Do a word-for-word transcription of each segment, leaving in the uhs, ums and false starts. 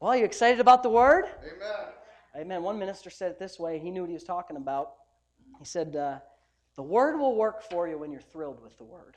Well, are you excited about the Word? Amen. Amen. One minister said it this way. He knew what he was talking about. He said, uh, the Word will work for you when you're thrilled with the Word.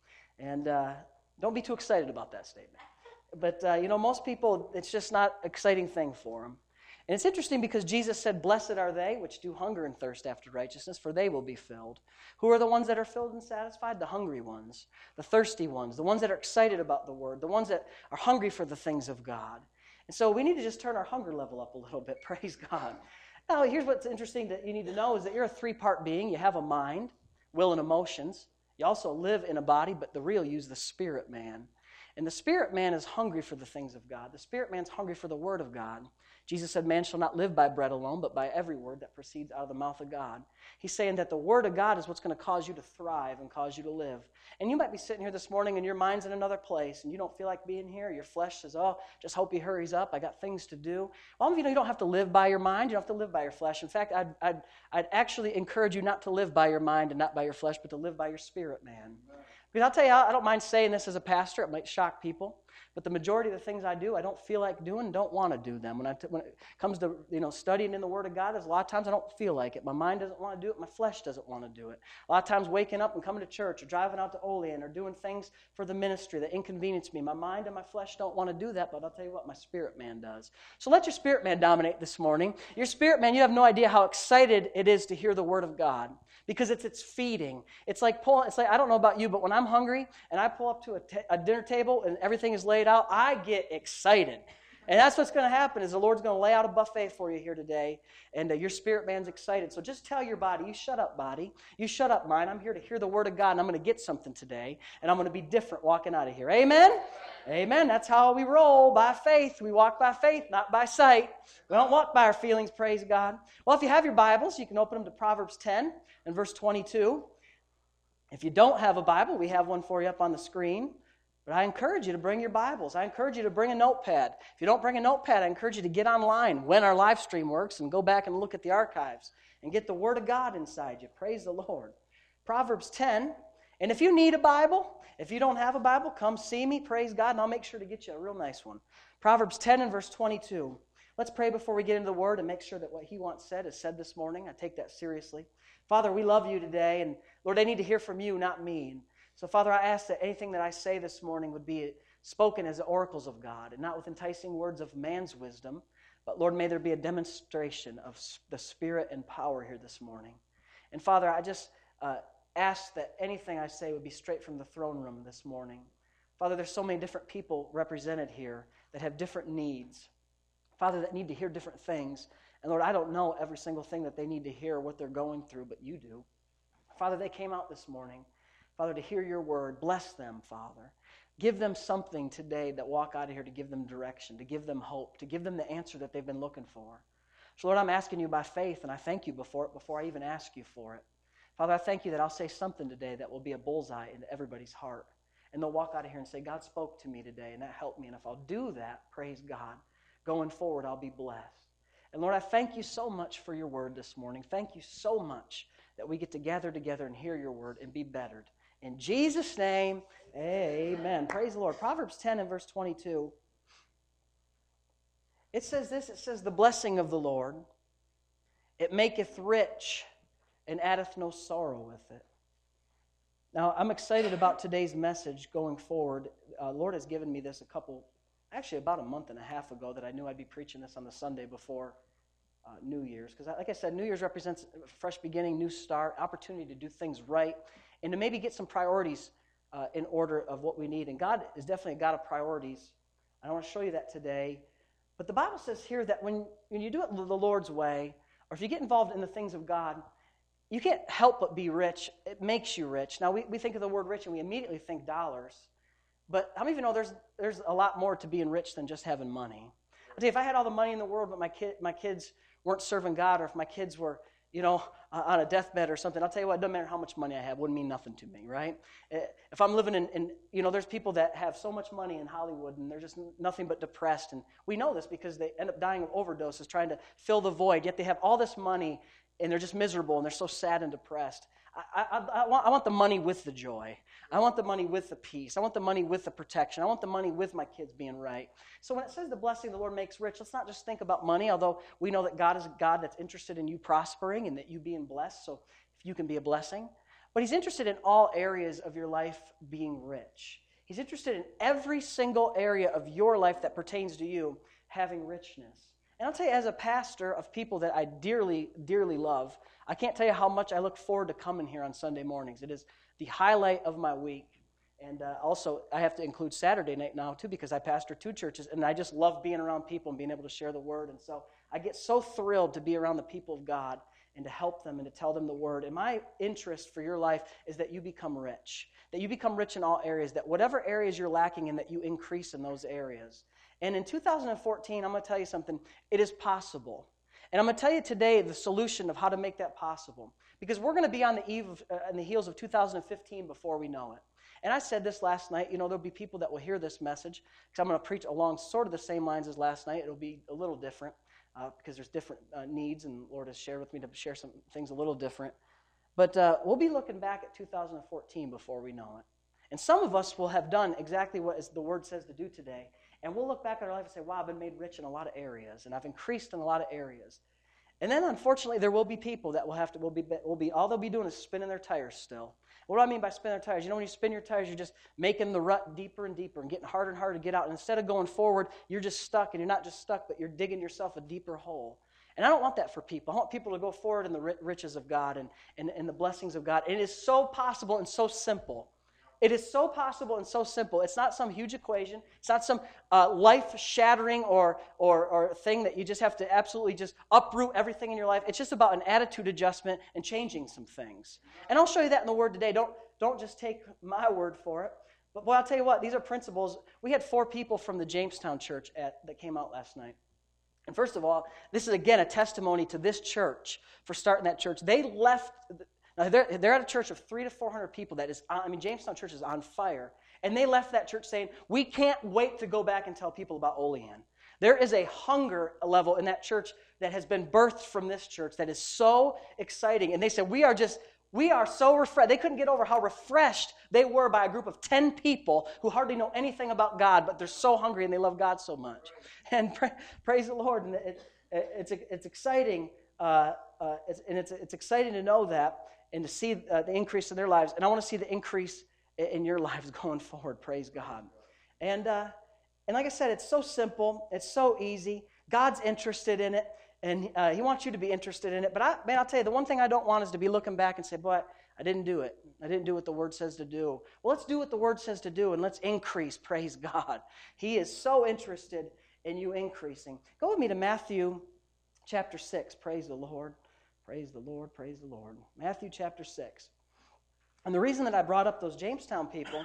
And uh, don't be too excited about that statement. But, uh, you know, most people, it's just not an exciting thing for them. And it's interesting because Jesus said, blessed are they which do hunger and thirst after righteousness, for they will be filled. Who are the ones that are filled and satisfied? The hungry ones, the thirsty ones, the ones that are excited about the Word, the ones that are hungry for the things of God. And so we need to just turn our hunger level up a little bit, praise God. Now, here's what's interesting that you need to know is that you're a three-part being. You have a mind, will, and emotions. You also live in a body, but the real you's the spirit man. And the spirit man is hungry for the things of God. The spirit man's hungry for the Word of God. Jesus said, man shall not live by bread alone, but by every word that proceeds out of the mouth of God. He's saying that the Word of God is what's going to cause you to thrive and cause you to live. And you might be sitting here this morning and your mind's in another place and you don't feel like being here. Your flesh says, oh, just hope he hurries up. I got things to do. Well, you know, you don't have to live by your mind. You don't have to live by your flesh. In fact, I'd, I'd, I'd actually encourage you not to live by your mind and not by your flesh, but to live by your spirit, man. Because I'll tell you, I don't mind saying this as a pastor. It might shock people. But the majority of the things I do, I don't feel like doing, don't want to do them. When, I t- when it comes to you know studying in the Word of God, there's a lot of times I don't feel like it. My mind doesn't want to do it. My flesh doesn't want to do it. A lot of times waking up and coming to church or driving out to Olean or doing things for the ministry that inconvenience me. My mind and my flesh don't want to do that, but I'll tell you what, my spirit man does. So let your spirit man dominate this morning. Your spirit man, you have no idea how excited it is to hear the Word of God. Because it's its feeding. It's like pulling, it's like, I don't know about you, but when I'm hungry and I pull up to a, t- a dinner table and everything is laid out, I get excited. And that's what's going to happen is the Lord's going to lay out a buffet for you here today, and uh, your spirit man's excited. So just tell your body, you shut up, body. You shut up, mind. I'm here to hear the Word of God, and I'm going to get something today, and I'm going to be different walking out of here. Amen? Amen. That's how we roll, by faith. We walk by faith, not by sight. We don't walk by our feelings, praise God. Well, if you have your Bibles, you can open them to Proverbs ten and verse twenty-two. If you don't have a Bible, we have one for you up on the screen. But I encourage you to bring your Bibles. I encourage you to bring a notepad. If you don't bring a notepad, I encourage you to get online when our live stream works and go back and look at the archives and get the Word of God inside you. Praise the Lord. Proverbs ten. And if you need a Bible, if you don't have a Bible, come see me, praise God, and I'll make sure to get you a real nice one. Proverbs ten and verse twenty-two. Let's pray before we get into the Word and make sure that what He wants said is said this morning. I take that seriously. Father, we love you today, and Lord, I need to hear from you, not me. So, Father, I ask that anything that I say this morning would be spoken as the oracles of God and not with enticing words of man's wisdom. But, Lord, may there be a demonstration of the Spirit and power here this morning. And, Father, I just uh, ask that anything I say would be straight from the throne room this morning. Father, there's so many different people represented here that have different needs. Father, that need to hear different things. And, Lord, I don't know every single thing that they need to hear or what they're going through, but you do. Father, they came out this morning. Father, to hear your word, bless them, Father. Give them something today that walk out of here to give them direction, to give them hope, to give them the answer that they've been looking for. So, Lord, I'm asking you by faith, and I thank you before it before I even ask you for it. Father, I thank you that I'll say something today that will be a bullseye into everybody's heart. And they'll walk out of here and say, God spoke to me today, and that helped me. And if I'll do that, praise God, going forward, I'll be blessed. And Lord, I thank you so much for your word this morning. Thank you so much that we get to gather together and hear your word and be bettered. In Jesus' name, amen. Praise the Lord. Proverbs ten and verse twenty-two. It says this, it says, the blessing of the Lord, it maketh rich and addeth no sorrow with it. Now, I'm excited about today's message going forward. Uh, Lord has given me this a couple, actually about a month and a half ago that I knew I'd be preaching this on the Sunday before uh, New Year's. Because like I said, New Year's represents a fresh beginning, new start, opportunity to do things right, and to maybe get some priorities uh, in order of what we need. And God is definitely a God of priorities. I want to show you that today. But the Bible says here that when, when you do it the Lord's way, or if you get involved in the things of God, you can't help but be rich. It makes you rich. Now, we, we think of the word rich and we immediately think dollars. But how many of you know there's there's a lot more to being rich than just having money? I'll tell you, if I had all the money in the world, but my kid my kids weren't serving God, or if my kids were, you know, uh, on a deathbed or something, I'll tell you what, it doesn't matter how much money I have, it wouldn't mean nothing to me, right? If I'm living in, in, you know, there's people that have so much money in Hollywood and they're just nothing but depressed. And we know this because they end up dying of overdoses trying to fill the void, yet they have all this money and they're just miserable and they're so sad and depressed. I, I, I, want, I want the money with the joy. I want the money with the peace. I want the money with the protection. I want the money with my kids being right. So when it says the blessing of the Lord makes rich, let's not just think about money, although we know that God is a God that's interested in you prospering and that you being blessed, so if you can be a blessing. But he's interested in all areas of your life being rich. He's interested in every single area of your life that pertains to you having richness. And I'll tell you, as a pastor of people that I dearly, dearly love, I can't tell you how much I look forward to coming here on Sunday mornings. It is the highlight of my week. And uh, also, I have to include Saturday night now, too, because I pastor two churches, and I just love being around people and being able to share the Word. And so I get so thrilled to be around the people of God and to help them and to tell them the Word. And my interest for your life is that you become rich, that you become rich in all areas, that whatever areas you're lacking in, that you increase in those areas. And in two thousand fourteen, I'm going to tell you something. It is possible. And I'm going to tell you today the solution of how to make that possible. Because we're going to be on the eve of, uh, on the heels of two thousand fifteen before we know it. And I said this last night, you know, there'll be people that will hear this message, because I'm going to preach along sort of the same lines as last night. It'll be a little different, uh, because there's different uh, needs, and the Lord has shared with me to share some things a little different. But uh, we'll be looking back at two thousand fourteen before we know it. And some of us will have done exactly what the Word says to do today. And we'll look back at our life and say, wow, I've been made rich in a lot of areas, and I've increased in a lot of areas. And then, unfortunately, there will be people that will have to, will be, will be, all they'll be doing is spinning their tires still. What do I mean by spinning their tires? You know, when you spin your tires, you're just making the rut deeper and deeper and getting harder and harder to get out. And instead of going forward, you're just stuck, and you're not just stuck, but you're digging yourself a deeper hole. And I don't want that for people. I want people to go forward in the riches of God and, and, and the blessings of God. And it is so possible and so simple. It is so possible and so simple. It's not some huge equation. It's not some uh, life-shattering or, or, or thing that you just have to absolutely just uproot everything in your life. It's just about an attitude adjustment and changing some things. And I'll show you that in the Word today. Don't, don't just take my word for it. But boy, I'll tell you what, these are principles. We had four people from the Jamestown church at, that came out last night. And first of all, this is, again, a testimony to this church for starting that church. They left... Now, they're, they're at a church of three to four hundred people that is, on, I mean, Jamestown Church is on fire. And they left that church saying, we can't wait to go back and tell people about Olean. There is a hunger level in that church that has been birthed from this church that is so exciting. And they said, we are just, we are so refreshed. They couldn't get over how refreshed they were by a group of ten people who hardly know anything about God, but they're so hungry and they love God so much. And pra- praise the Lord. And it, it, it's, it's exciting, uh, uh, it's, and it's, it's exciting to know that, and to see uh, the increase in their lives. And I want to see the increase in, in your lives going forward. Praise God. And uh, and like I said, it's so simple. It's so easy. God's interested in it, and uh, He wants you to be interested in it. But, I, man, I'll tell you, the one thing I don't want is to be looking back and say, boy, I didn't do it. I didn't do what the Word says to do. Well, let's do what the Word says to do, and let's increase. Praise God. He is so interested in you increasing. Go with me to Matthew chapter six. Praise the Lord. Praise the Lord, praise the Lord. Matthew chapter six. And the reason that I brought up those Jamestown people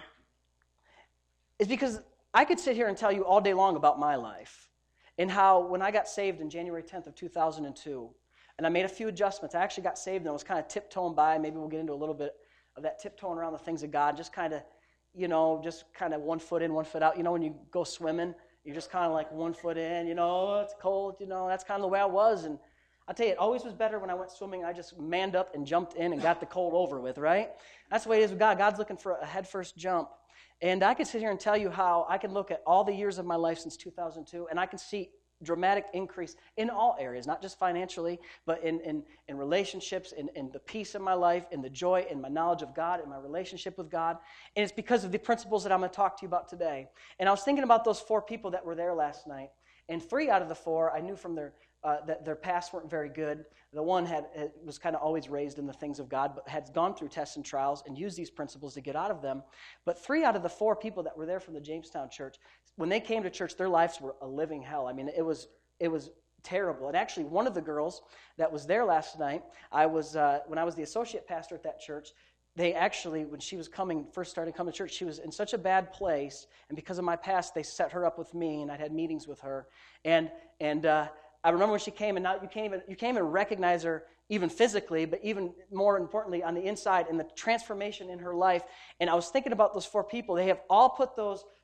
is because I could sit here and tell you all day long about my life and how when I got saved in January tenth of two thousand two, and I made a few adjustments. I actually got saved and I was kind of tiptoeing by. Maybe we'll get into a little bit of that tiptoeing around the things of God, just kind of, you know, just kind of one foot in, one foot out. You know, when you go swimming, you're just kind of like one foot in, you know, it's cold, you know, that's kind of the way I was. And I'll tell you, it always was better when I went swimming. I just manned up and jumped in and got the cold over with, right? That's the way it is with God. God's looking for a head-first jump. And I can sit here and tell you how I can look at all the years of my life since two thousand two, and I can see dramatic increase in all areas, not just financially, but in, in, in relationships, in, in the peace of my life, in the joy, in my knowledge of God, in my relationship with God. And it's because of the principles that I'm going to talk to you about today. And I was thinking about those four people that were there last night, and three out of the four I knew from their Uh, that their pasts weren't very good. The one had, had was kind of always raised in the things of God, but had gone through tests and trials and used these principles to get out of them. But three out of the four people that were there from the Jamestown church, when they came to church, their lives were a living hell. I mean, it was it was terrible. And actually, one of the girls that was there last night, I was uh, when I was the associate pastor at that church. They actually, when she was coming, first started coming to church, she was in such a bad place, and because of my past, they set her up with me, and I'd had meetings with her, and and. Uh, I remember when she came, and now you can't even you can't even recognize her even physically, but even more importantly on the inside and the transformation in her life. And I was thinking about those four people. They have all put those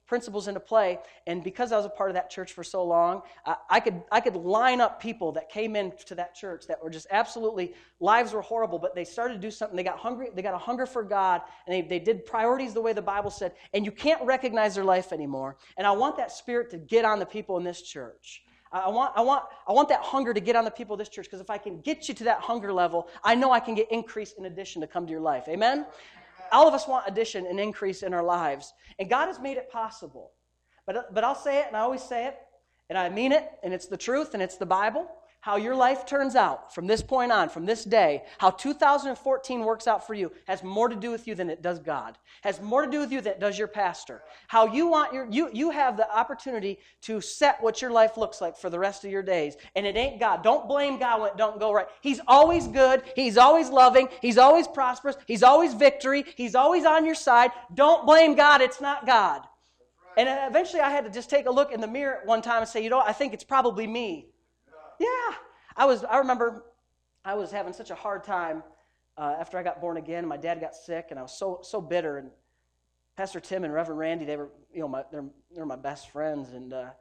principles into play. And because I was a part of that church for so long, I, I could I could line up people that came into that church that were just absolutely, lives were horrible, but they started to do something. They got hungry. They got a hunger for God, and they, they did priorities the way the Bible said, and you can't recognize their life anymore. And I want that spirit to get on the people in this church. I want, I want, I want that hunger to get on the people of this church, because if I can get you to that hunger level, I know I can get increase in addition to come to your life. Amen? All of us want addition and increase in our lives, and God has made it possible. But, but I'll say it, and I always say it, and I mean it, and it's the truth, and it's the Bible. How your life turns out from this point on, from this day, how two thousand fourteen works out for you has more to do with you than it does God. Has more to do with you than it does your pastor. How you want your you you have the opportunity to set what your life looks like for the rest of your days. And it ain't God. Don't blame God when it don't go right. He's always good. He's always loving. He's always prosperous. He's always victory. He's always on your side. Don't blame God. It's not God. And eventually I had to just take a look in the mirror one time and say, you know, I think it's probably me. Yeah, I was. I remember I was having such a hard time uh, after I got born again. My dad got sick, and I was so so bitter. And Pastor Tim and Reverend Randy, they were, you know, my they're they're my best friends, and uh,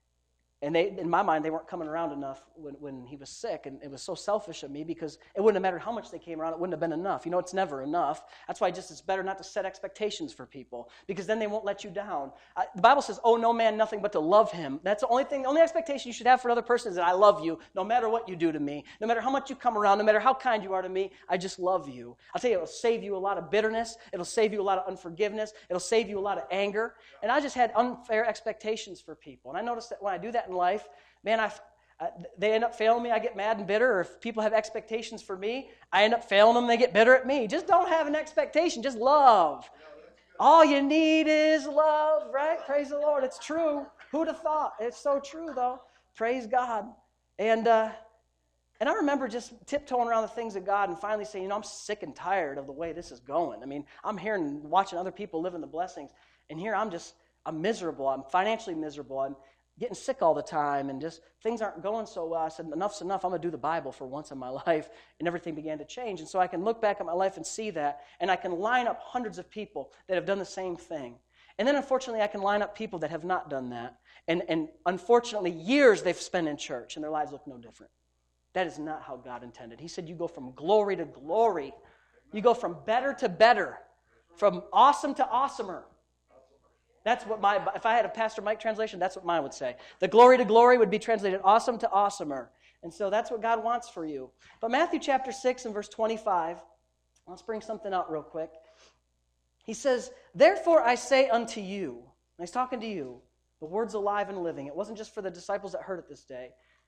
and they, in my mind, they weren't coming around enough when, when he was sick, and it was so selfish of me, because it wouldn't have mattered how much they came around; it wouldn't have been enough. You know, it's never enough. That's why just it's better not to set expectations for people, because then they won't let you down. I, the Bible says, "Oh, no man, nothing but to love him." That's the only thing, the only expectation you should have for another person is that I love you, no matter what you do to me, no matter how much you come around, no matter how kind you are to me. I just love you. I'll tell you, it'll save you a lot of bitterness. It'll save you a lot of unforgiveness. It'll save you a lot of anger. And I just had unfair expectations for people, and I noticed that when I do that in life, man, I, uh, they end up failing me, I get mad and bitter. Or if people have expectations for me, I end up failing them, they get bitter at me. Just don't have an expectation, just love. All you need is love, right? Praise the Lord, it's true. Who'd have thought? It's so true, though. Praise God. And uh, and I remember just tiptoeing around the things of God and finally saying, you know, I'm sick and tired of the way this is going. I mean, I'm here and watching other people live in the blessings, and here I'm just, I'm miserable. I'm financially miserable. I'm getting sick all the time, and just things aren't going so well. I said, enough's enough. I'm going to do the Bible for once in my life, and everything began to change. And so I can look back at my life and see that, and I can line up hundreds of people that have done the same thing. And then, unfortunately, I can line up people that have not done that, and, and unfortunately, years they've spent in church, and their lives look no different. That is not how God intended. He said you go from glory to glory. You go from better to better, from awesome to awesomer. That's what my, if I had a Pastor Mike translation, that's what mine would say. The glory to glory would be translated awesome to awesomer. And so that's what God wants for you. But Matthew chapter six and verse twenty-five, let's bring something out real quick. He says, therefore I say unto you, and he's talking to you, the word's alive and living. It wasn't just for the disciples that heard it this day.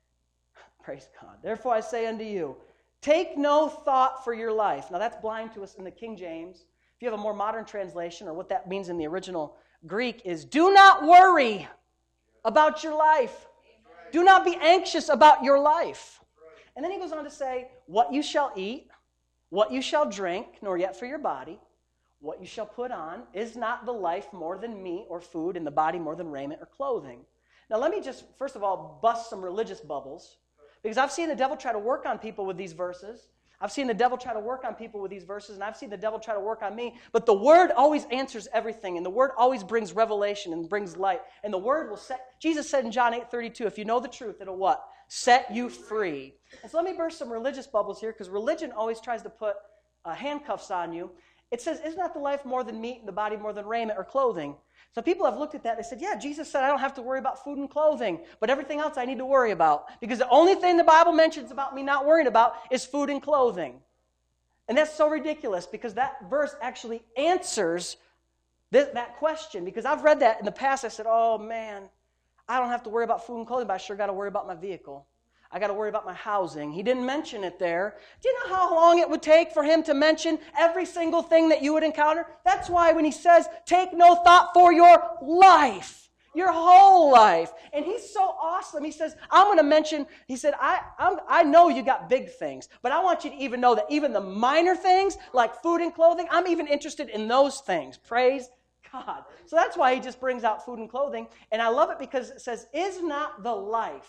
Praise God. Therefore I say unto you, take no thought for your life. Now that's blind to us in the King James. If you have a more modern translation, or what that means in the original Greek, is do not worry about your life. Do not be anxious about your life. And then he goes on to say, what you shall eat, what you shall drink, nor yet for your body, what you shall put on, is not the life more than meat or food, and the body more than raiment or clothing. Now let me just, first of all, bust some religious bubbles, because I've seen the devil try to work on people with these verses. I've seen the devil try to work on people with these verses, and I've seen the devil try to work on me. But the Word always answers everything, and the Word always brings revelation and brings light. And the Word will set, Jesus said in John eight thirty-two, if you know the truth, it'll what? Set you free. And so let me burst some religious bubbles here, because religion always tries to put uh, handcuffs on you. It says, is not the life more than meat and the body more than raiment or clothing? So people have looked at that and they said, yeah, Jesus said I don't have to worry about food and clothing, but everything else I need to worry about, because the only thing the Bible mentions about me not worrying about is food and clothing. And that's so ridiculous, because that verse actually answers this, that question, because I've read that in the past. I said, oh man, I don't have to worry about food and clothing, but I sure got to worry about my vehicle. I got to worry about my housing. He didn't mention it there. Do you know how long it would take for him to mention every single thing that you would encounter? That's why when he says, take no thought for your life, your whole life. And he's so awesome. He says, I'm going to mention, he said, I, I'm, I know you got big things, but I want you to even know that even the minor things, like food and clothing, I'm even interested in those things. Praise God. So that's why he just brings out food and clothing. And I love it because it says, is not the life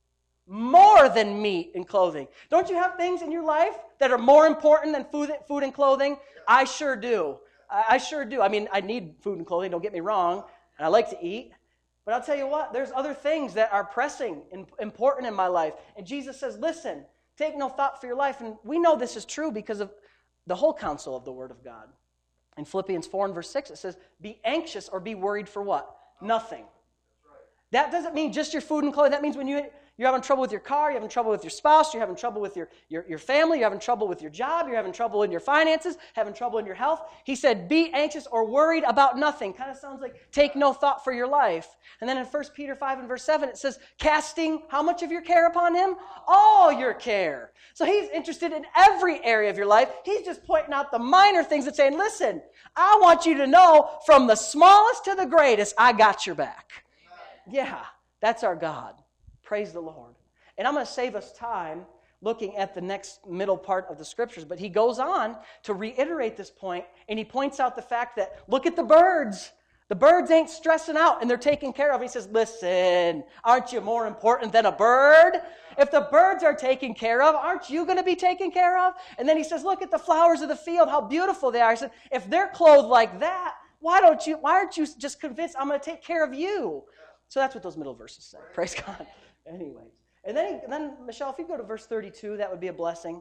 more than meat and clothing? Don't you have things in your life that are more important than food, food and clothing? I sure do. I, I sure do. I mean, I need food and clothing, don't get me wrong. and I like to eat. But I'll tell you what, there's other things that are pressing and important in my life. And Jesus says, listen, take no thought for your life. And we know this is true because of the whole counsel of the Word of God. In Philippians four and verse six, it says, be anxious or be worried for what? Nothing. That doesn't mean just your food and clothing. That means when you, you're having trouble with your car, you're having trouble with your spouse, you're having trouble with your, your, your family, you're having trouble with your job, you're having trouble in your finances, having trouble in your health. He said, be anxious or worried about nothing. Kind of sounds like take no thought for your life. And then in First Peter five and verse seven, it says, casting how much of your care upon him? All your care. So he's interested in every area of your life. He's just pointing out the minor things and saying, listen, I want you to know from the smallest to the greatest, I got your back. Yeah, that's our God. Praise the Lord. And I'm going to save us time looking at the next middle part of the scriptures, but he goes on to reiterate this point, and he points out the fact that, look at the birds. The birds ain't stressing out, and they're taken care of. He says, listen, aren't you more important than a bird? If the birds are taken care of, aren't you going to be taken care of? And then he says, look at the flowers of the field, how beautiful they are. He said, if they're clothed like that, why don't you, why aren't you just convinced I'm going to take care of you? So that's what those middle verses say. Praise God. Anyways. And then, he, then, Michelle, if you go to verse thirty-two, that would be a blessing.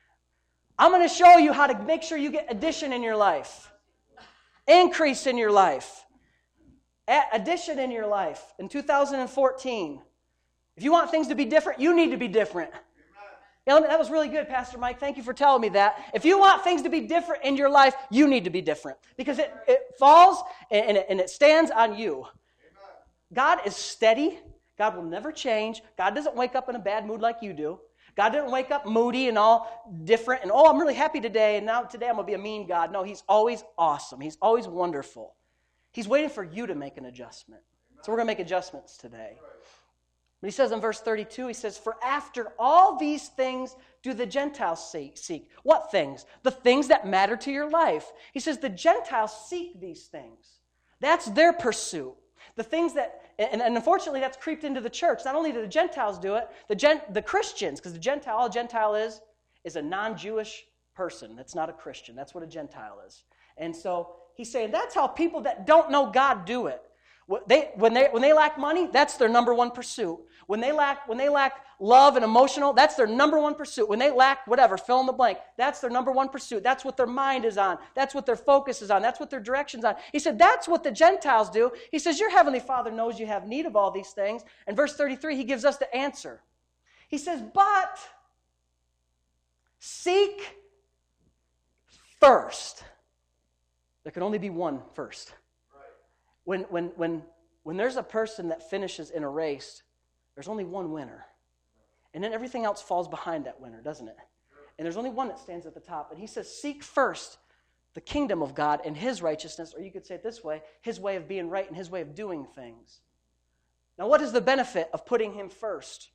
I'm going to show you how to make sure you get addition in your life. Increase in your life. Addition in your life. In two thousand fourteen, if you want things to be different, you need to be different. Yeah, that was really good, Pastor Mike. Thank you for telling me that. If you want things to be different in your life, you need to be different. Because it, it falls and it, and it stands on you. God is steady. God will never change. God doesn't wake up in a bad mood like you do. God didn't wake up moody and all different and, oh, I'm really happy today, and now today I'm going to be a mean God. No, he's always awesome. He's always wonderful. He's waiting for you to make an adjustment. So we're going to make adjustments today. But he says in verse thirty-two, he says, for after all these things do the Gentiles seek. What things? The things that matter to your life. He says the Gentiles seek these things. That's their pursuit. The things that, and, and unfortunately that's creeped into the church. Not only do the Gentiles do it, the, Gen, the Christians, because the Gentile, all a Gentile is, is a non-Jewish person. That's not a Christian. That's what a Gentile is. And so he's saying that's how people that don't know God do it. They, when, they, when they lack money, that's their number one pursuit. When they lack, when they lack love and emotional, that's their number one pursuit. When they lack whatever, fill in the blank, that's their number one pursuit. That's what their mind is on. That's what their focus is on. That's what their direction's on. He said, that's what the Gentiles do. He says, your heavenly Father knows you have need of all these things. And verse thirty-three, he gives us the answer. He says, but seek first. There can only be one first. When, when, when, when there's a person that finishes in a race, there's only one winner. And then everything else falls behind that winner, doesn't it? And there's only one that stands at the top. And he says, seek first the kingdom of God and his righteousness, or you could say it this way, his way of being right and his way of doing things. Now, what is the benefit of putting him first?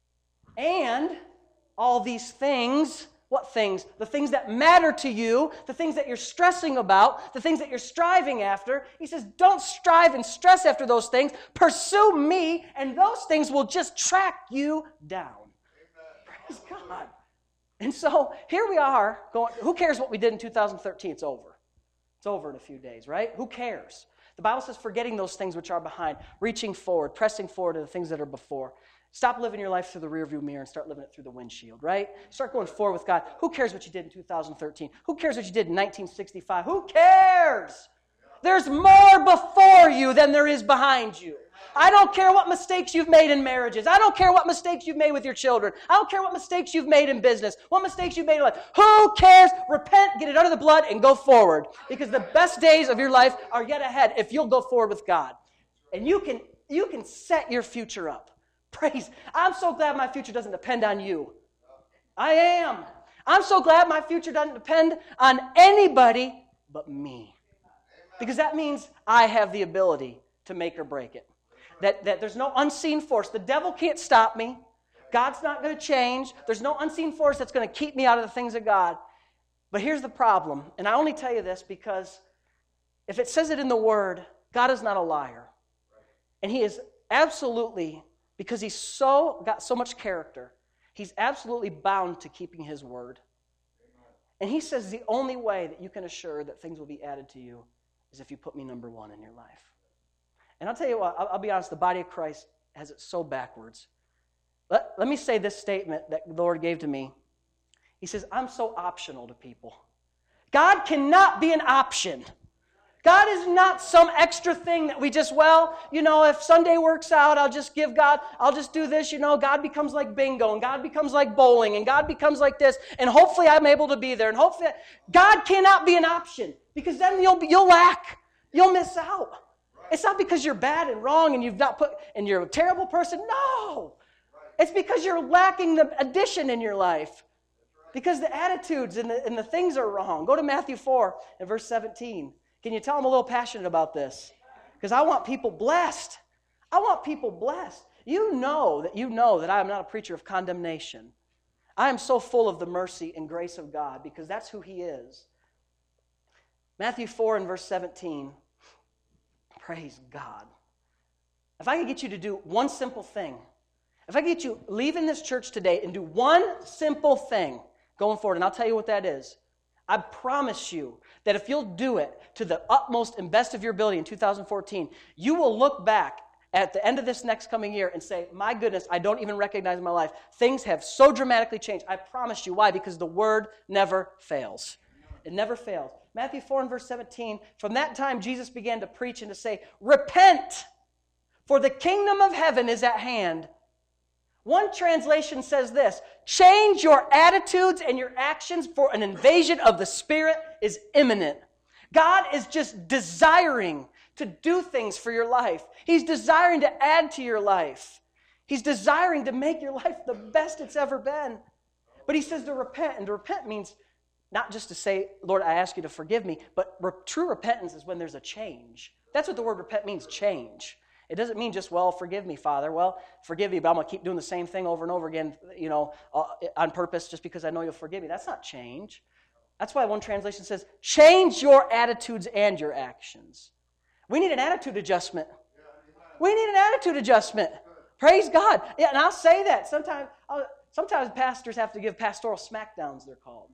And all these things, what things? The things that matter to you, the things that you're stressing about, the things that you're striving after. He says, don't strive and stress after those things. Pursue me, and those things will just track you down. Amen. Praise God. And so here we are going, who cares what we did in two thousand thirteen? It's over. It's over in a few days, right? Who cares? The Bible says forgetting those things which are behind, reaching forward, pressing forward to the things that are before. Stop living your life through the rearview mirror and start living it through the windshield, right? Start going forward with God. Who cares what you did in two thousand thirteen? Who cares what you did in nineteen sixty-five? Who cares? There's more before you than there is behind you. I don't care what mistakes you've made in marriages. I don't care what mistakes you've made with your children. I don't care what mistakes you've made in business, what mistakes you've made in life. Who cares? Repent, get it under the blood, and go forward. Because the best days of your life are yet ahead if you'll go forward with God. And you can, you can set your future up. Praise. I'm so glad my future doesn't depend on you. I am. I'm so glad my future doesn't depend on anybody but me. Because that means I have the ability to make or break it. That, that there's no unseen force. The devil can't stop me. God's not going to change. There's no unseen force that's going to keep me out of the things of God. But here's the problem, and I only tell you this because if it says it in the Word, God is not a liar. And He is absolutely, because He's so got so much character, He's absolutely bound to keeping His Word. And He says the only way that you can assure that things will be added to you is if you put me number one in your life. And I'll tell you what, I'll, I'll be honest, the body of Christ has it so backwards. Let, let me say this statement that the Lord gave to me. He says, I'm so optional to people. God cannot be an option. God is not some extra thing that we just, well, you know, if Sunday works out, I'll just give God, I'll just do this, you know, God becomes like bingo, and God becomes like bowling, and God becomes like this, and hopefully I'm able to be there, and hopefully, I, God cannot be an option, because then you'll, you'll lack, you'll miss out. It's not because you're bad and wrong, and you've not put, and you're a terrible person, no. It's because you're lacking the addition in your life, because the attitudes and the, and the things are wrong. Go to Matthew four and verse seventeen. Can you tell I'm a little passionate about this? Because I want people blessed. I want people blessed. You know that you know that I am not a preacher of condemnation. I am so full of the mercy and grace of God because that's who He is. Matthew four and verse seventeen. Praise God. If I could get you to do one simple thing, if I could get you leaving this church today and do one simple thing going forward, and I'll tell you what that is. I promise you that if you'll do it to the utmost and best of your ability in two thousand fourteen, you will look back at the end of this next coming year and say, my goodness, I don't even recognize my life. Things have so dramatically changed. I promise you. Why? Because the word never fails. It never fails. Matthew four and verse seventeen, from that time Jesus began to preach and to say, repent, for the kingdom of heaven is at hand. One translation says this, change your attitudes and your actions, for an invasion of the Spirit is imminent. God is just desiring to do things for your life. He's desiring to add to your life. He's desiring to make your life the best it's ever been. But He says to repent, and to repent means not just to say, Lord, I ask you to forgive me, but re- true repentance is when there's a change. That's what the word repent means, change. It doesn't mean just, well, forgive me, Father. Well, forgive me, but I'm going to keep doing the same thing over and over again, you know, uh, on purpose just because I know you'll forgive me. That's not change. That's why one translation says, change your attitudes and your actions. We need an attitude adjustment. We need an attitude adjustment. Praise God. Yeah, and I'll say that. Sometimes, I'll, sometimes pastors have to give pastoral smackdowns, they're called.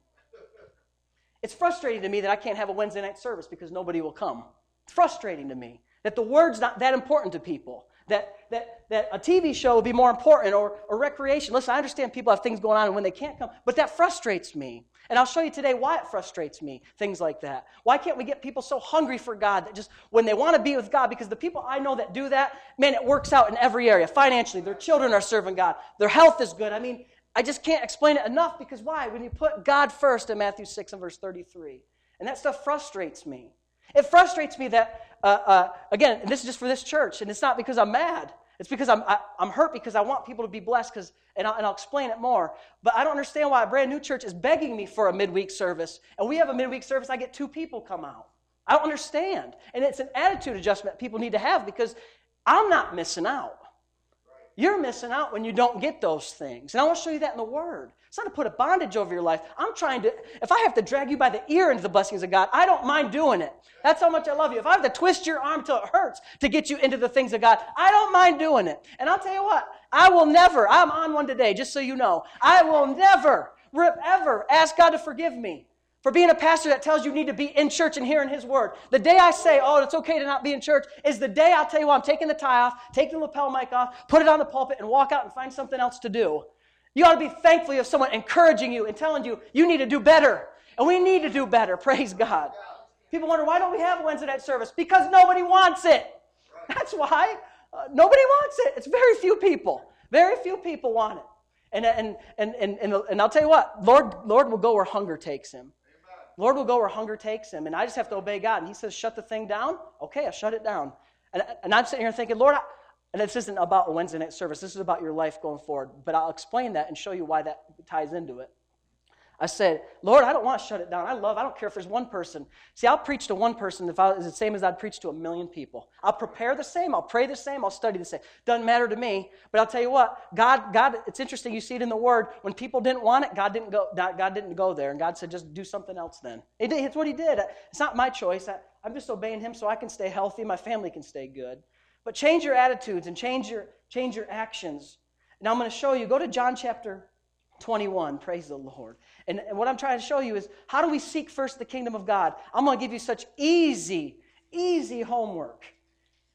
It's frustrating to me that I can't have a Wednesday night service because nobody will come. It's frustrating to me. That the word's not that important to people. That that that a T V show would be more important, or, or recreation. Listen, I understand people have things going on and when they can't come, but that frustrates me. And I'll show you today why it frustrates me, things like that. Why can't we get people so hungry for God that just when they want to be with God, because the people I know that do that, man, it works out in every area. Financially, their children are serving God. Their health is good. I mean, I just can't explain it enough because why? When you put God first in Matthew six and verse thirty-three. And that stuff frustrates me. It frustrates me that, uh, uh, again, this is just for this church, and it's not because I'm mad. It's because I'm I, I'm hurt because I want people to be blessed, because, and I'll, and I'll explain it more. But I don't understand why a brand new church is begging me for a midweek service, and we have a midweek service, I get two people come out. I don't understand. And it's an attitude adjustment people need to have, because I'm not missing out. You're missing out when you don't get those things. And I want to show you that in the Word. It's not to put a bondage over your life. I'm trying to, if I have to drag you by the ear into the blessings of God, I don't mind doing it. That's how much I love you. If I have to twist your arm till it hurts to get you into the things of God, I don't mind doing it. And I'll tell you what, I will never, I'm on one today, just so you know, I will never, ever ask God to forgive me for being a pastor that tells you need to be in church and hearing His Word. The day I say, oh, it's okay to not be in church, is the day I'll tell you what, I'm taking the tie off, taking the lapel mic off, put it on the pulpit, and walk out and find something else to do. You ought to be thankful you have someone encouraging you and telling you, you need to do better. And we need to do better, praise God. People wonder, why don't we have a Wednesday night service? Because nobody wants it. That's why. Uh, nobody wants it. It's very few people. Very few people want it. And, and, and, and, and, and I'll tell you what, Lord, Lord will go where hunger takes Him. Lord will go where hunger takes Him, and I just have to obey God. And He says, shut the thing down. Okay, I shut it down. And, and I'm sitting here thinking, Lord, I, and this isn't about a Wednesday night service. This is about your life going forward. But I'll explain that and show you why that ties into it. I said, Lord, I don't want to shut it down. I love, I don't care if there's one person. See, I'll preach to one person if I was the same as I'd preach to a million people. I'll prepare the same. I'll pray the same. I'll study the same. Doesn't matter to me. But I'll tell you what, God, God, it's interesting. You see it in the Word. When people didn't want it, God didn't go, God didn't go there. And God said, just do something else then. It's what He did. It's not my choice. I, I'm just obeying Him so I can stay healthy. My family can stay good. But change your attitudes and change your, change your actions. Now I'm going to show you. Go to John chapter twenty-one. Praise the Lord. And, and what I'm trying to show you is, how do we seek first the kingdom of God? I'm going to give you such easy, easy homework.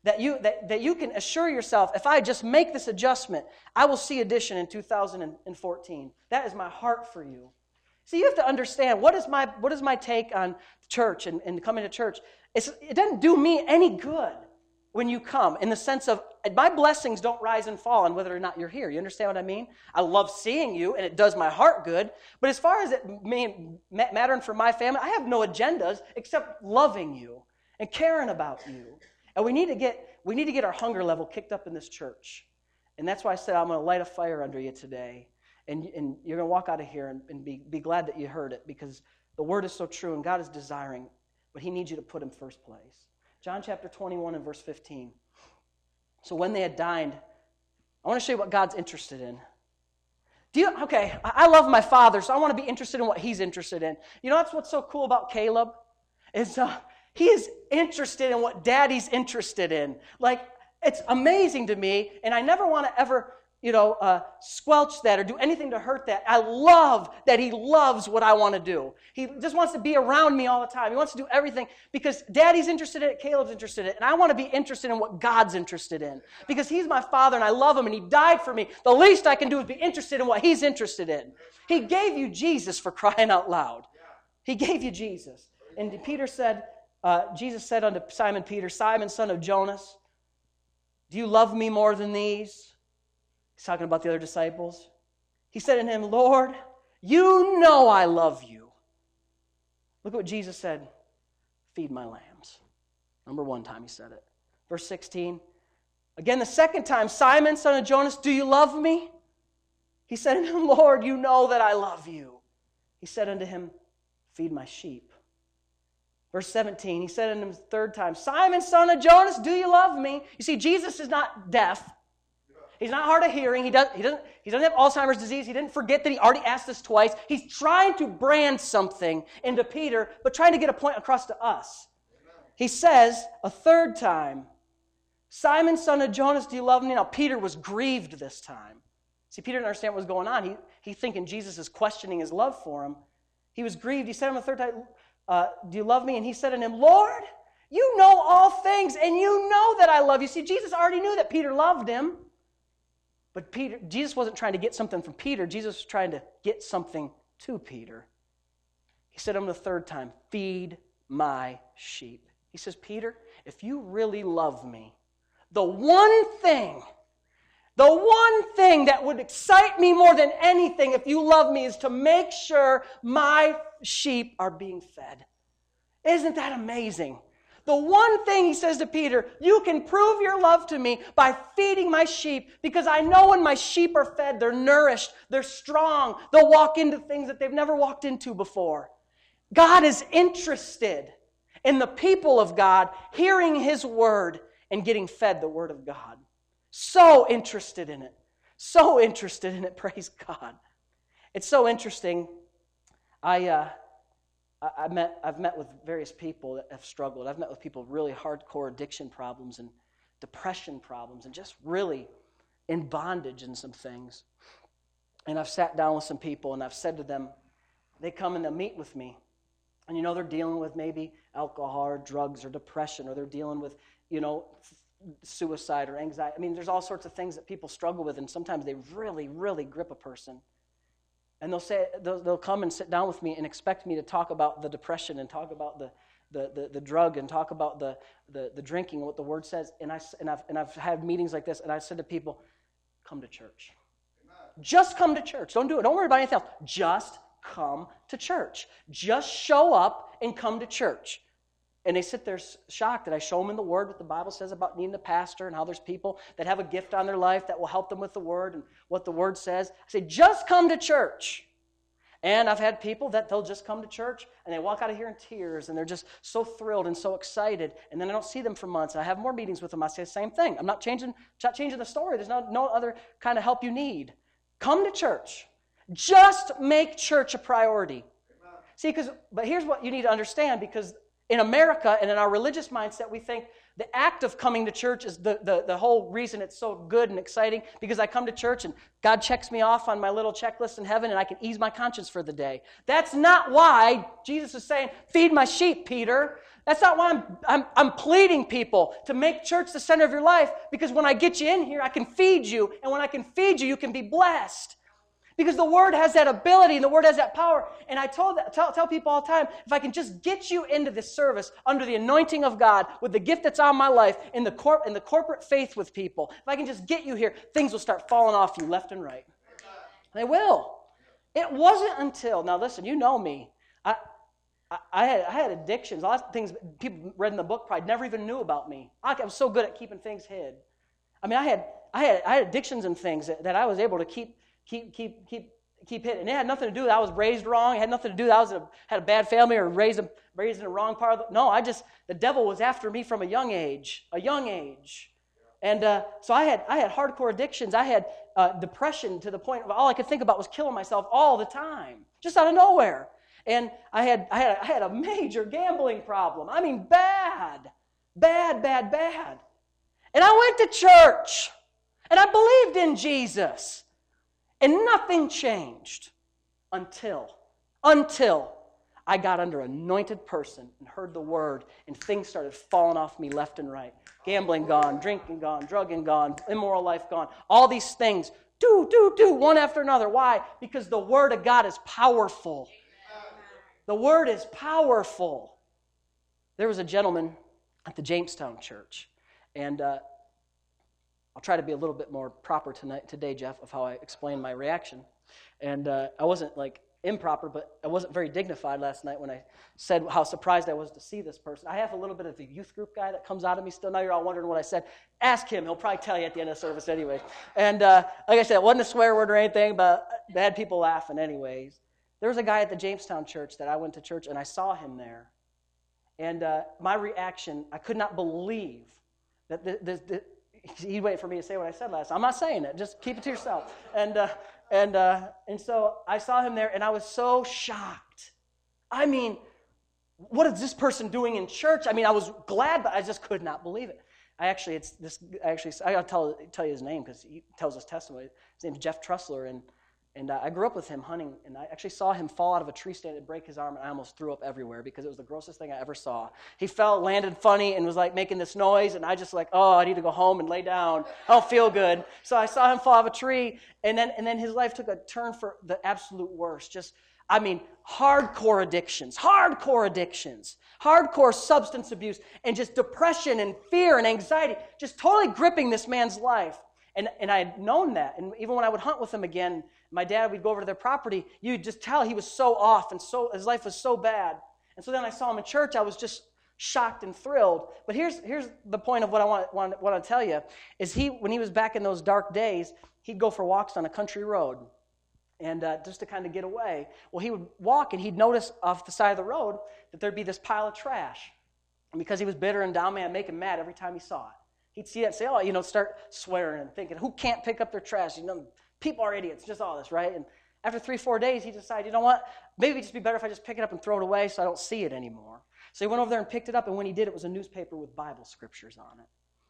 that you that, that you can assure yourself, if I just make this adjustment, I will see addition in two thousand fourteen. That is my heart for you. See, you have to understand, what is my what is my take on church and, and coming to church? It's, it doesn't do me any good when you come, in the sense of, my blessings don't rise and fall on whether or not you're here. You understand what I mean? I love seeing you, and it does my heart good. But as far as it mean, mattering for my family, I have no agendas except loving you and caring about you. And we need to get we need to get our hunger level kicked up in this church. And that's why I said I'm going to light a fire under you today. And, and you're going to walk out of here and, and be, be glad that you heard it, because the word is so true, and God is desiring, but he needs you to put him first place. John chapter twenty-one and verse fifteen. So when they had dined, I want to show you what God's interested in. Do you, okay, I love my father, so I want to be interested in what he's interested in. You know, that's what's so cool about Caleb? Is uh, he is interested in what daddy's interested in. Like, it's amazing to me, and I never want to ever, you know, uh, squelch that or do anything to hurt that. I love that he loves what I want to do. He just wants to be around me all the time. He wants to do everything because daddy's interested in it, Caleb's interested in it, and I want to be interested in what God's interested in, because he's my father and I love him and he died for me. The least I can do is be interested in what he's interested in. He gave you Jesus, for crying out loud. He gave you Jesus. And Peter said, uh, Jesus said unto Simon Peter, Simon, son of Jonas, do you love me more than these? He's talking about the other disciples. He said unto him, Lord, you know I love you. Look at what Jesus said. Feed my lambs. Number one time he said it. Verse sixteen. Again, the second time, Simon, son of Jonas, do you love me? He said unto him, Lord, you know that I love you. He said unto him, feed my sheep. Verse seventeen, he said unto him the third time, Simon, son of Jonas, do you love me? You see, Jesus is not deaf. He's not hard of hearing. He doesn't, he, doesn't, he doesn't have Alzheimer's disease. He didn't forget that he already asked this twice. He's trying to brand something into Peter, but trying to get a point across to us. Amen. He says a third time, Simon, son of Jonas, do you love me? Now, Peter was grieved this time. See, Peter didn't understand what was going on. He, he thinking Jesus is questioning his love for him. He was grieved. He said to him a third time, uh, do you love me? And he said unto him, Lord, you know all things, and you know that I love you. See, Jesus already knew that Peter loved him. But Peter, Jesus wasn't trying to get something from Peter. Jesus was trying to get something to Peter. He said to him the third time, feed my sheep. He says, Peter, if you really love me, the one thing, the one thing that would excite me more than anything if you love me is to make sure my sheep are being fed. Isn't that amazing? The one thing he says to Peter, you can prove your love to me by feeding my sheep, because I know when my sheep are fed, they're nourished, they're strong, they'll walk into things that they've never walked into before. God is interested in the people of God hearing his word and getting fed the word of God. So interested in it. So interested in it, praise God. It's so interesting. I... Uh, I met, I've met with various people that have struggled. I've met with people with really hardcore addiction problems and depression problems and just really in bondage in some things. And I've sat down with some people and I've said to them, they come and they'll meet with me. And you know, they're dealing with maybe alcohol or drugs or depression, or they're dealing with, you know, suicide or anxiety. I mean, there's all sorts of things that people struggle with, and sometimes they really, really grip a person. And they'll say they'll, they'll come and sit down with me and expect me to talk about the depression and talk about the the the, the drug and talk about the, the the drinking and what the word says. And I and I've and I've had meetings like this, and I said to people, "Come to church. Amen. Just come to church. Don't do it. Don't worry about anything else. Just come to church. Just show up and come to church." And they sit there shocked that I show them in the Word what the Bible says about needing a pastor and how there's people that have a gift on their life that will help them with the Word and what the Word says. I say, just come to church. And I've had people that they'll just come to church and they walk out of here in tears and they're just so thrilled and so excited. And then I don't see them for months. And I have more meetings with them. I say the same thing. I'm not changing, not changing the story. There's no, no other kind of help you need. Come to church. Just make church a priority. Amen. See, because but here's what you need to understand, because in America and in our religious mindset, we think The act of coming to church is the, the, the whole reason it's so good and exciting, because I come to church and God checks me off on my little checklist in heaven and I can ease my conscience for the day. That's not why Jesus is saying, feed my sheep, Peter. That's not why I'm, I'm, I'm pleading people to make church the center of your life, because when I get you in here, I can feed you, and when I can feed you, you can be blessed. Because the Word has that ability and the Word has that power. And I told, tell, tell people all the time, if I can just get you into this service under the anointing of God, with the gift that's on my life, in the, cor- in the corporate faith with people, if I can just get you here, things will start falling off you left and right. They will. It wasn't until, now listen, you know me. I, I, I, had, I had addictions. A lot of things people read in the book probably never even knew about me. I was so good at keeping things hid. I mean, I had, I had, I had addictions and things that, that I was able to keep Keep, keep, keep, keep hitting. And it had nothing to do with I was raised wrong. It had nothing to do with I was a, had a bad family or raised, raised in the wrong part of the... No, I just, the devil was after me from a young age, a young age. And uh, so I had, I had hardcore addictions. I had uh, depression to the point of all I could think about was killing myself all the time, just out of nowhere. And I had, I had, I had a major gambling problem. I mean, bad, bad, bad, bad. And I went to church, and I believed in Jesus. And nothing changed until, until I got under an anointed person and heard the Word, and things started falling off me left and right. Gambling gone, drinking gone, drugging gone, immoral life gone. All these things, do, do, do, one after another. Why? Because the Word of God is powerful. The Word is powerful. There was a gentleman at the Jamestown church, and uh, I'll try to be a little bit more proper tonight, today, Jeff, of how I explain my reaction. And uh, I wasn't, like, improper, but I wasn't very dignified last night when I said how surprised I was to see this person. I have a little bit of the youth group guy that comes out of me still. Now you're all wondering what I said. Ask him. He'll probably tell you at the end of the service anyway. And uh, like I said, it wasn't a swear word or anything, but they had people laughing anyways. There was a guy at the Jamestown church that I went to church, and I saw him there. And uh, my reaction, I could not believe that this... this He'd wait for me to say what I said last time. I'm not saying it. Just keep it to yourself. And uh, and uh, and so I saw him there, and I was so shocked. I mean, what is this person doing in church? I mean, I was glad, but I just could not believe it. I actually, it's this. Actually, I got to tell tell you his name because he tells his testimony. His name's Jeff Trussler, and and uh, I grew up with him hunting, and I actually saw him fall out of a tree stand and break his arm, and I almost threw up everywhere because it was the grossest thing I ever saw. He fell, landed funny, and was like making this noise, and I just like, oh, I need to go home and lay down. I don't feel good. So I saw him fall out of a tree, and then and then his life took a turn for the absolute worst. Just, I mean, hardcore addictions, hardcore addictions, hardcore substance abuse, and just depression and fear and anxiety, just totally gripping this man's life. And and I had known that, and even when I would hunt with him again, my dad, we'd go over to their property, you'd just tell he was so off and so his life was so bad. And so then I saw him in church, I was just shocked and thrilled. But here's here's the point of what I want, want, want to tell you, is he, when he was back in those dark days, he'd go for walks on a country road, and uh, just to kind of get away. Well, he would walk, and he'd notice off the side of the road that there'd be this pile of trash. And because he was bitter and down, man, it'd make him mad every time he saw it. He'd see it and say, oh, you know, start swearing and thinking, who can't pick up their trash? You know, people are idiots, just all this, right? And after three, four days, he decided, you know what, maybe it'd just be better if I just pick it up and throw it away so I don't see it anymore. So he went over there and picked it up, and when he did, it was a newspaper with Bible scriptures on it.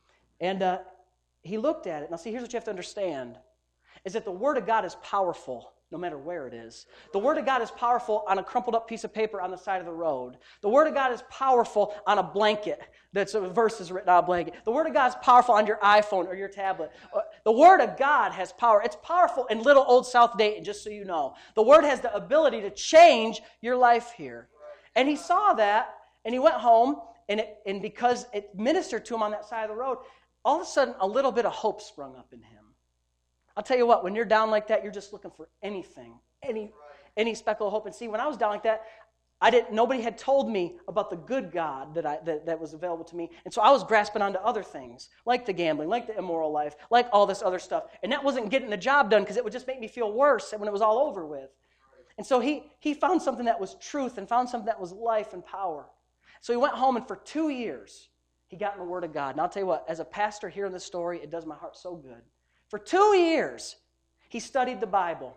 And uh, he looked at it. Now, see, here's what you have to understand, is that the Word of God is powerful no matter where it is. The Word of God is powerful on a crumpled up piece of paper on the side of the road. The Word of God is powerful on a blanket that's a verse is written on a blanket. The Word of God is powerful on your iPhone or your tablet. The Word of God has power. It's powerful in little old South Dayton, just so you know. The Word has the ability to change your life here. And he saw that, and he went home, and, it, and because it ministered to him on that side of the road, all of a sudden a little bit of hope sprung up in him. I'll tell you what, when you're down like that, you're just looking for anything, any any speckle of hope. And see, when I was down like that, I didn't. Nobody had told me about the good God that I that, that was available to me, and so I was grasping onto other things, like the gambling, like the immoral life, like all this other stuff, and that wasn't getting the job done because it would just make me feel worse when it was all over with. And so he he found something that was truth and found something that was life and power. So he went home, and for two years, he got in the Word of God. And I'll tell you what, as a pastor hearing this story, it does my heart so good. For two years, he studied the Bible.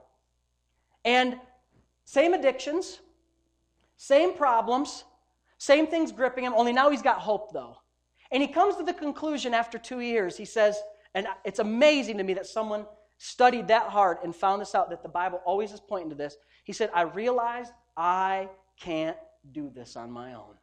And same addictions, same problems, same things gripping him, only now he's got hope, though. And he comes to the conclusion after two years, he says, and it's amazing to me that someone studied that hard and found this out, that the Bible always is pointing to this. He said, I realized I can't do this on my own.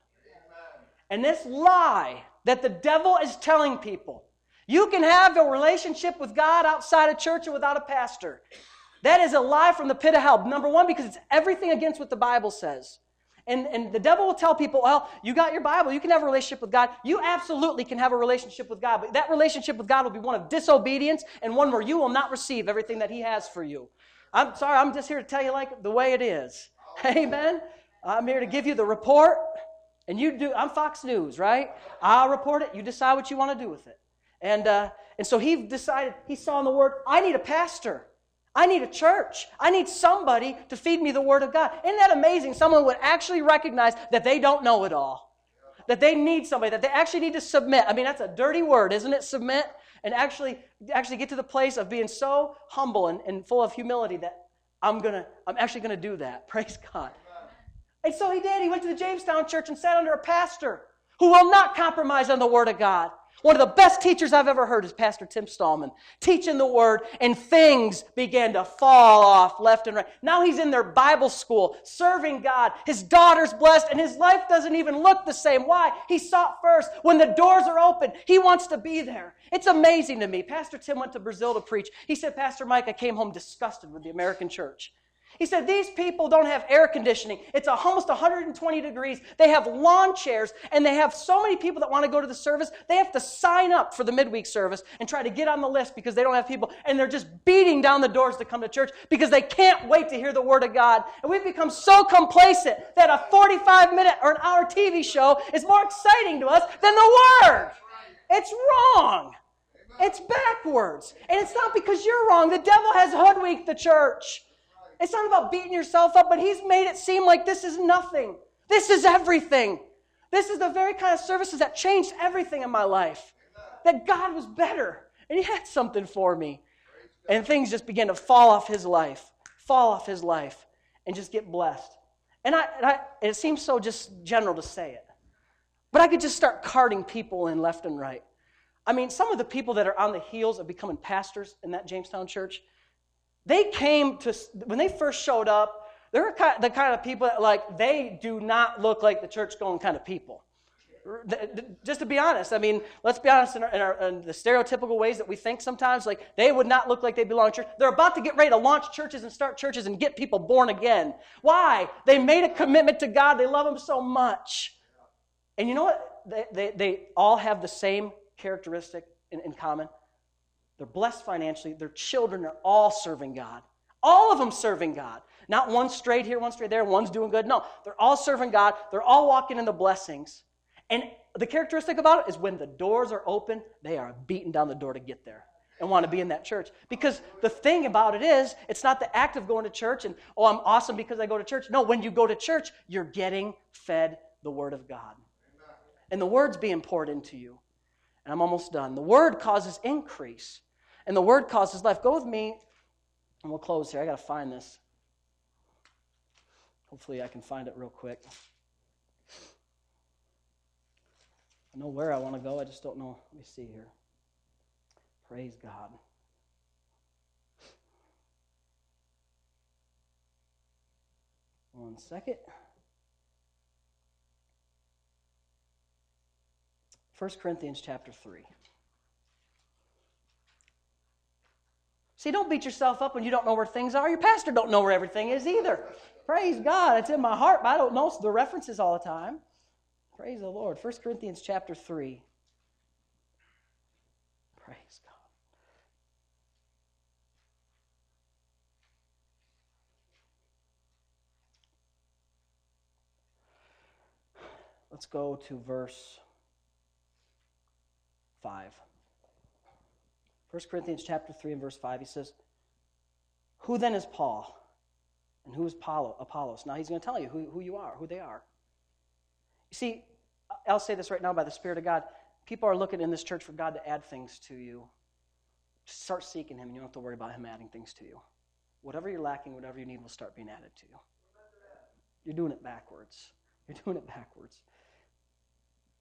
And this lie that the devil is telling people, you can have a relationship with God outside of church and without a pastor. That is a lie from the pit of hell. Number one, because it's everything against what the Bible says. And, and the devil will tell people, well, you got your Bible, you can have a relationship with God. You absolutely can have a relationship with God, but that relationship with God will be one of disobedience and one where you will not receive everything that he has for you. I'm sorry, I'm just here to tell you like the way it is. Amen? I'm here to give you the report, and you do, I'm Fox News, right? I'll report it, you decide what you want to do with it. And, uh, and so he decided, he saw in the Word, I need a pastor. I need a church. I need somebody to feed me the Word of God. Isn't that amazing? Someone would actually recognize that they don't know it all. That they need somebody, that they actually need to submit. I mean, that's a dirty word, isn't it? Submit. And actually, actually get to the place of being so humble and, and full of humility that I'm gonna, I'm actually going to do that. Praise God. And so he did. He went to the Jamestown church and sat under a pastor who will not compromise on the Word of God. One of the best teachers I've ever heard is Pastor Tim Stallman, teaching the Word, and things began to fall off left and right. Now he's in their Bible school, serving God. His daughter's blessed, and his life doesn't even look the same. Why? He sought first. When the doors are open, he wants to be there. It's amazing to me. Pastor Tim went to Brazil to preach. He said, Pastor Mike, I came home disgusted with the American church. He said, these people don't have air conditioning. It's almost one hundred twenty degrees. They have lawn chairs, and they have so many people that want to go to the service, they have to sign up for the midweek service and try to get on the list because they don't have people, and they're just beating down the doors to come to church because they can't wait to hear the Word of God. And we've become so complacent that a forty-five minute or an hour T V show is more exciting to us than the Word. It's wrong. It's backwards. And it's not because you're wrong. The devil has hoodwinked the church. It's not about beating yourself up, but he's made it seem like this is nothing. This is everything. This is the very kind of services that changed everything in my life. That God was better, and he had something for me. And things just began to fall off his life, fall off his life, and just get blessed. And, I, and I, it seems so just general to say it, but I could just start carting people in left and right. I mean, some of the people that are on the heels of becoming pastors in that Jamestown church, they came to, when they first showed up, they're the kind of people that, like, they do not look like the church-going kind of people. Just to be honest, I mean, let's be honest in, our, in, our, in the stereotypical ways that we think sometimes, like, they would not look like they belong to church. They're about to get ready to launch churches and start churches and get people born again. Why? They made a commitment to God. They love him so much. And you know what? They, they, they all have the same characteristic in, in common. They're blessed financially. Their children are all serving God. All of them serving God. Not one straight here, one straight there, one's doing good. No, they're all serving God. They're all walking in the blessings. And the characteristic about it is when the doors are open, they are beating down the door to get there and want to be in that church. Because the thing about it is, it's not the act of going to church and, oh, I'm awesome because I go to church. No, when you go to church, you're getting fed the Word of God. And the Word's being poured into you. And I'm almost done. The Word causes increase. And the Word causes life. Go with me, and we'll close here. I got to find this. Hopefully I can find it real quick. I know where I want to go. I just don't know. Let me see here. Praise God. One second. First Corinthians chapter three. See, don't beat yourself up when you don't know where things are. Your pastor don't know where everything is either. Praise God. It's in my heart, but I don't know the references all the time. Praise the Lord. First Corinthians chapter three. Praise God. Let's go to verse five. First Corinthians chapter three and verse five, he says, who then is Paul? And who is Apollos? Now he's going to tell you who, who you are, who they are. You see, I'll say this right now by the Spirit of God. People are looking in this church for God to add things to you. Just start seeking him, and you don't have to worry about him adding things to you. Whatever you're lacking, whatever you need will start being added to you. You're doing it backwards. You're doing it backwards.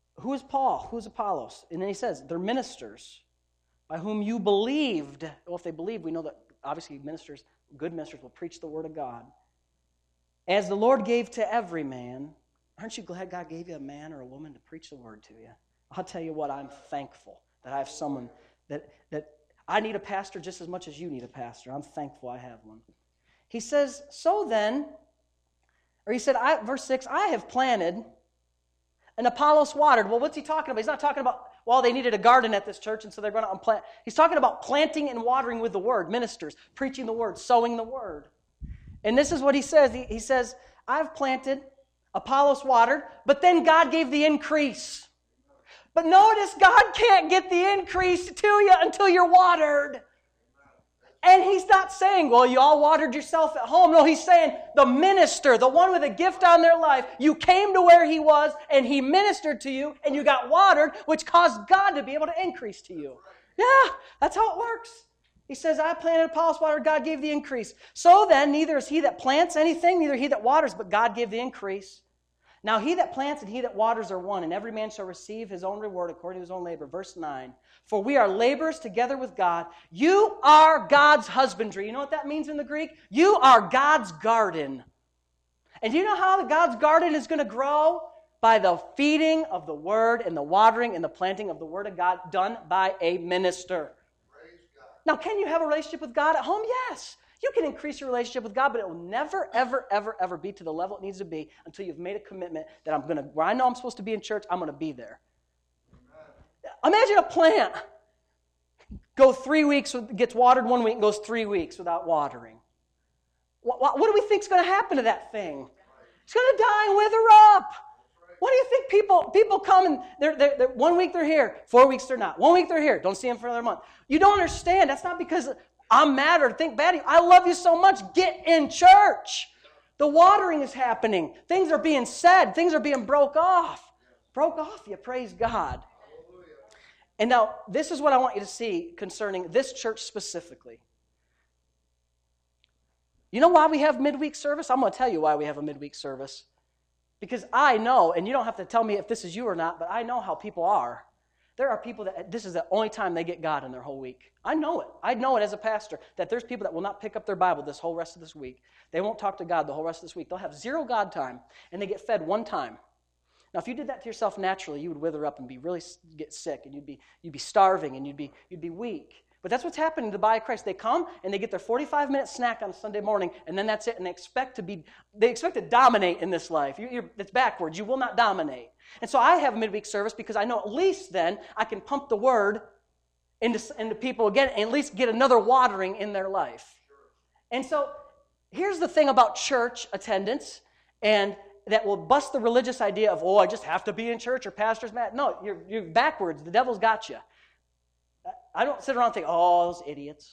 who is Paul? Who is Apollos? And then he says, they're ministers by whom you believed. Well, if they believe, we know that obviously ministers, good ministers, will preach the word of God. As the Lord gave to every man. Aren't you glad God gave you a man or a woman to preach the word to you? I'll tell you what, I'm thankful that I have someone that, that I need a pastor just as much as you need a pastor. I'm thankful I have one. He says, so then, or he said, I, verse six, I have planted and Apollos watered. Well, what's he talking about? He's not talking about, well, they needed a garden at this church, and so they're going to plant. He's talking about planting and watering with the word, ministers, preaching the word, sowing the word. And this is what he says. He, he says, I've planted, Apollos watered, but then God gave the increase. But notice, God can't get the increase to you until you're watered. And he's not saying, well, you all watered yourself at home. No, he's saying the minister, the one with a gift on their life, you came to where he was and he ministered to you and you got watered, which caused God to be able to increase to you. Yeah, that's how it works. He says, I planted, Apollos watered, God gave the increase. So then, neither is he that plants anything, neither he that waters, but God gave the increase. Now he that plants and he that waters are one, and every man shall receive his own reward according to his own labor. Verse nine, for we are laborers together with God. You are God's husbandry. You know what that means in the Greek? You are God's garden. And do you know how the God's garden is going to grow? By the feeding of the word and the watering and the planting of the word of God done by a minister. Now, can you have a relationship with God at home? Yes. You can increase your relationship with God, but it will never, ever, ever, ever be to the level it needs to be until you've made a commitment that I'm going to, where I know I'm supposed to be in church, I'm going to be there. Amen. Imagine a plant go three weeks, gets watered one week and goes three weeks without watering. What, what, what do we think is going to happen to that thing? It's going to die and wither up. What do you think people people come and they're, they're, they're, one week they're here, four weeks they're not. One week they're here, don't see them for another month. You don't understand. That's not because I'm mad or think bad of you. I love you so much. Get in church. The watering is happening. Things are being said. Things are being broke off. Broke off, you praise God. And now, this is what I want you to see concerning this church specifically. You know why we have midweek service? I'm going to tell you why we have a midweek service. Because I know, and you don't have to tell me if this is you or not, but I know how people are. There are people that this is the only time they get God in their whole week. I know it. I know it as a pastor that there's people that will not pick up their Bible this whole rest of this week. They won't talk to God the whole rest of this week. They'll have zero God time, and they get fed one time. Now, if you did that to yourself naturally, you would wither up and be really get sick, and you'd be you'd be starving, and you'd be you'd be weak. But that's what's happening to the body of Christ. They come and they get their forty-five minute snack on Sunday morning, and then that's it. And they expect to be, they expect to dominate in this life. You're, you're, it's backwards. You will not dominate. And so I have a midweek service because I know at least then I can pump the word into, into people again, and at least get another watering in their life. And so here's the thing about church attendance, and that will bust the religious idea of, oh, I just have to be in church or pastor's mad. No, you're you're backwards. The devil's got you. I don't sit around and think, oh, those idiots,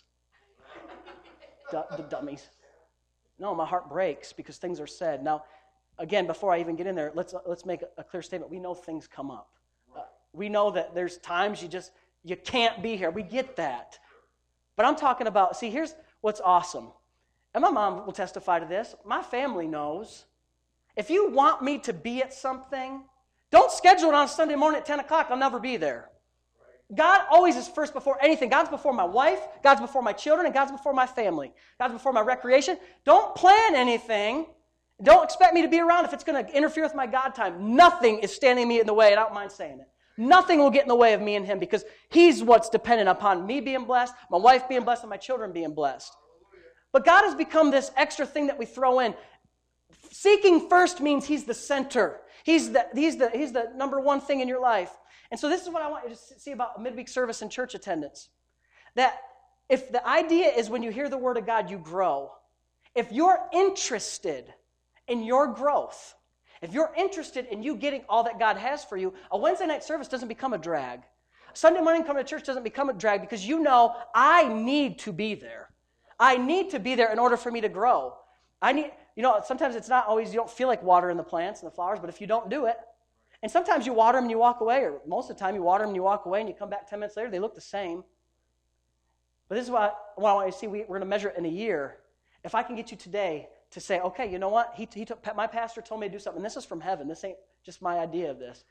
D- the dummies. No, my heart breaks because things are said. Now, again, before I even get in there, let's let's make a clear statement. We know things come up. Uh, we know that there's times you just, you can't be here. We get that. But I'm talking about, see, here's what's awesome. And my mom will testify to this. My family knows. If you want me to be at something, don't schedule it on Sunday morning at ten o'clock. I'll never be there. God always is first before anything. God's before my wife, God's before my children, and God's before my family. God's before my recreation. Don't plan anything. Don't expect me to be around if it's going to interfere with my God time. Nothing is standing me in the way, and I don't mind saying it. Nothing will get in the way of me and him because he's what's dependent upon me being blessed, my wife being blessed, and my children being blessed. But God has become this extra thing that we throw in. Seeking first means he's the center. He's the, he's the, he's the number one thing in your life. And so this is what I want you to see about midweek service and church attendance. That if the idea is when you hear the word of God, you grow. If you're interested in your growth, if you're interested in you getting all that God has for you, a Wednesday night service doesn't become a drag. Sunday morning coming to church doesn't become a drag because you know I need to be there. I need to be there in order for me to grow. I need, you know, sometimes it's not always, you don't feel like watering the plants and the flowers, but if you don't do it, and sometimes you water them and you walk away, or most of the time you water them and you walk away and you come back ten minutes later, they look the same. But this is what I, what I want you to see. We, we're going to measure it in a year. If I can get you today to say, okay, you know what? He, he took, my pastor told me to do something. And this is from heaven. This ain't just my idea of this.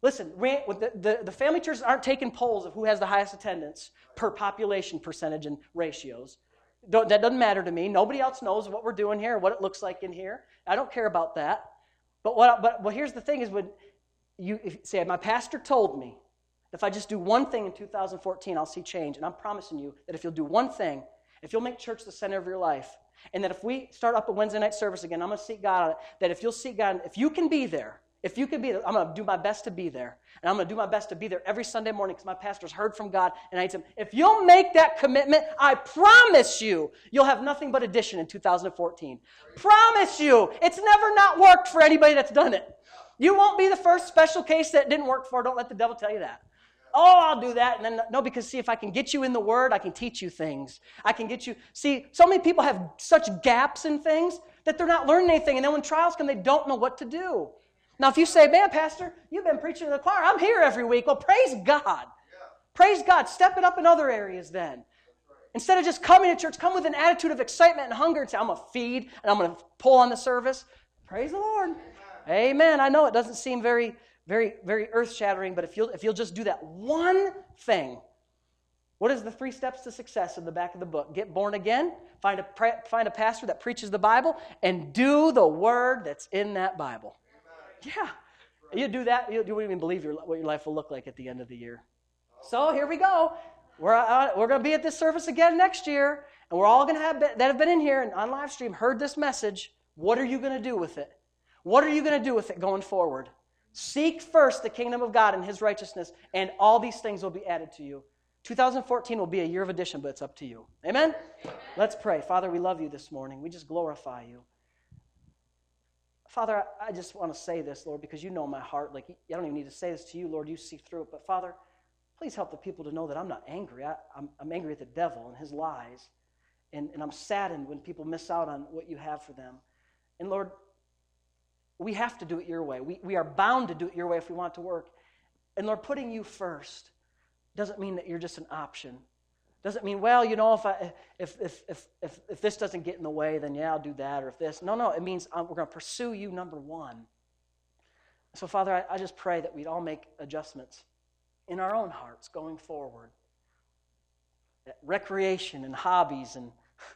Listen, the, the, the family churches aren't taking polls of who has the highest attendance per population percentage and ratios. Don't, that doesn't matter to me. Nobody else knows what we're doing here, what it looks like in here. I don't care about that. But what? But well, here's the thing: is when you if, say, my pastor told me, if I just do one thing in two thousand fourteen, I'll see change. And I'm promising you that if you'll do one thing, if you'll make church the center of your life, and that if we start up a Wednesday night service again, I'm going to seek God on it. That if you'll seek God, if you can be there. If you can be there, I'm going to do my best to be there. And I'm going to do my best to be there every Sunday morning because my pastor's heard from God. And I tell him, if you'll make that commitment, I promise you, you'll have nothing but addition in two thousand fourteen. Promise you. It's never not worked for anybody that's done it. You won't be the first special case that didn't work for. Don't let the devil tell you that. Oh, I'll do that. And then, no, because see, if I can get you in the Word, I can teach you things. I can get you. See, so many people have such gaps in things that they're not learning anything. And then when trials come, they don't know what to do. Now, if you say, man, Pastor, you've been preaching to the choir. I'm here every week. Well, praise God. Yeah. Praise God. Step it up in other areas then. Right. Instead of just coming to church, come with an attitude of excitement and hunger and say, I'm going to feed and I'm going to pull on the service. Praise the Lord. Amen. Amen. I know it doesn't seem very, very, very earth-shattering, but if you'll, if you'll just do that one thing, what is the three steps to success in the back of the book? Get born again, find a, find a pastor that preaches the Bible, and do the word that's in that Bible. Yeah, you do that, you wouldn't even believe your, what your life will look like at the end of the year. So here we go. We're uh, we're going to be at this service again next year, and we're all going to have been, that have been in here and on live stream heard this message. What are you going to do with it? What are you going to do with it going forward? Seek first the kingdom of God and His righteousness, and all these things will be added to you. two thousand fourteen will be a year of addition, but it's up to you. Amen? Amen. Let's pray. Father, we love you this morning. We just glorify you. Father, I just want to say this, Lord, because you know my heart. Like, I don't even need to say this to you, Lord. You see through it. But, Father, please help the people to know that I'm not angry. I, I'm, I'm angry at the devil and his lies. And, and I'm saddened when people miss out on what you have for them. And, Lord, we have to do it your way. We, we are bound to do it your way if we want it to work. And, Lord, putting you first doesn't mean that you're just an option. Doesn't mean, well, you know, if I if if if if, if this doesn't get in the way, then yeah, I'll do that. Or if this, no, no, it means um, we're going to pursue you, number one. So, Father, I, I just pray that we'd all make adjustments in our own hearts going forward. That recreation and hobbies and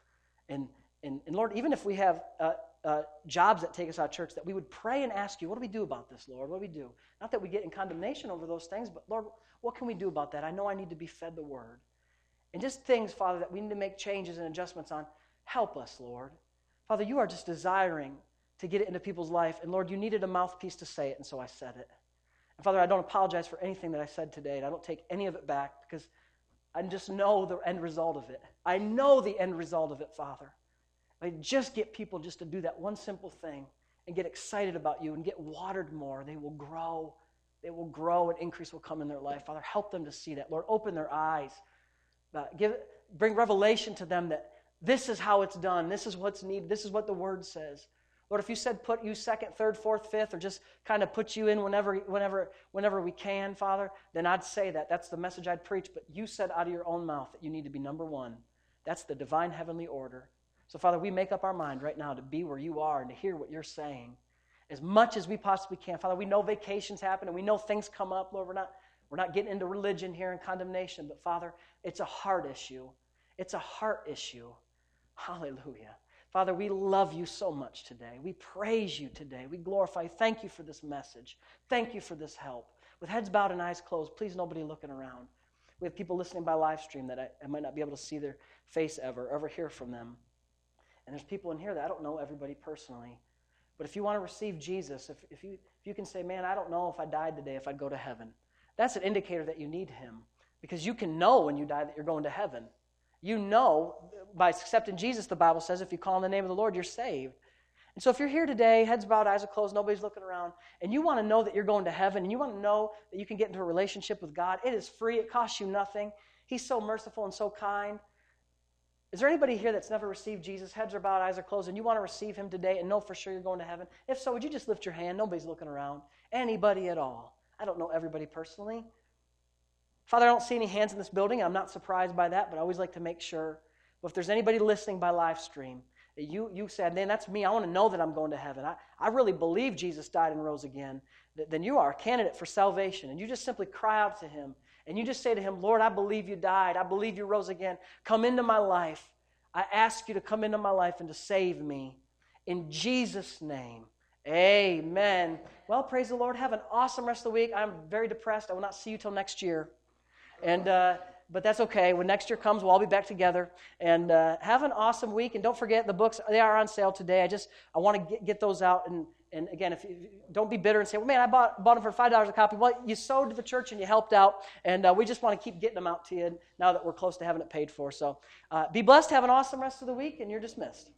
and and, and Lord, even if we have uh, uh, jobs that take us out of church, that we would pray and ask you, what do we do about this, Lord? What do we do? Not that we get in condemnation over those things, but Lord, what can we do about that? I know I need to be fed the Word. And just things, Father, that we need to make changes and adjustments on. Help us, Lord. Father, you are just desiring to get it into people's life. And, Lord, you needed a mouthpiece to say it, and so I said it. And, Father, I don't apologize for anything that I said today, and I don't take any of it back because I just know the end result of it. I know the end result of it, Father. I just get people just to do that one simple thing and get excited about you and get watered more. They will grow. They will grow and increase will come in their life. Father, help them to see that. Lord, open their eyes. Uh, give, bring revelation to them that this is how it's done. This is what's needed. This is what the Word says. Lord, if you said put you second, third, fourth, fifth, or just kind of put you in whenever, whenever, whenever we can, Father, then I'd say that. That's the message I'd preach. But you said out of your own mouth that you need to be number one. That's the divine heavenly order. So, Father, we make up our mind right now to be where you are and to hear what you're saying as much as we possibly can. Father, we know vacations happen and we know things come up. Lord, we're not We're not getting into religion here and condemnation, but Father, it's a heart issue. It's a heart issue. Hallelujah. Father, we love you so much today. We praise you today. We glorify you. Thank you for this message. Thank you for this help. With heads bowed and eyes closed, please nobody looking around. We have people listening by live stream that I, I might not be able to see their face ever, ever hear from them. And there's people in here that I don't know everybody personally. But if you want to receive Jesus, if, if, you, if you can say, man, I don't know if I died today, if I'd go to heaven. That's an indicator that you need Him. Because you can know when you die that you're going to heaven. You know, by accepting Jesus, the Bible says, if you call on the name of the Lord, you're saved. And so if you're here today, heads bowed, eyes are closed, nobody's looking around, and you want to know that you're going to heaven, and you want to know that you can get into a relationship with God, it is free. It costs you nothing. He's so merciful and so kind. Is there anybody here that's never received Jesus? Heads are bowed, eyes are closed, and you want to receive Him today and know for sure you're going to heaven? If so, would you just lift your hand? Nobody's looking around. Anybody at all. I don't know everybody personally. Father, I don't see any hands in this building. I'm not surprised by that, but I always like to make sure. But if there's anybody listening by live stream, you, you said, man, that's me. I want to know that I'm going to heaven. I, I really believe Jesus died and rose again. Then you are a candidate for salvation. And you just simply cry out to him. And you just say to him, Lord, I believe you died. I believe you rose again. Come into my life. I ask you to come into my life and to save me. In Jesus' name, amen. Well, praise the Lord. Have an awesome rest of the week. I'm very depressed. I will not see you till next year. And uh, but that's okay. When next year comes, we'll all be back together. And uh, have an awesome week. And don't forget, the books, they are on sale today. I just, I want to get, get those out. And, and again, if you, don't be bitter and say, well, man, I bought, bought them for five dollars a copy. Well, you sowed to the church and you helped out. And uh, we just want to keep getting them out to you now that we're close to having it paid for. So uh, be blessed. Have an awesome rest of the week. And you're dismissed.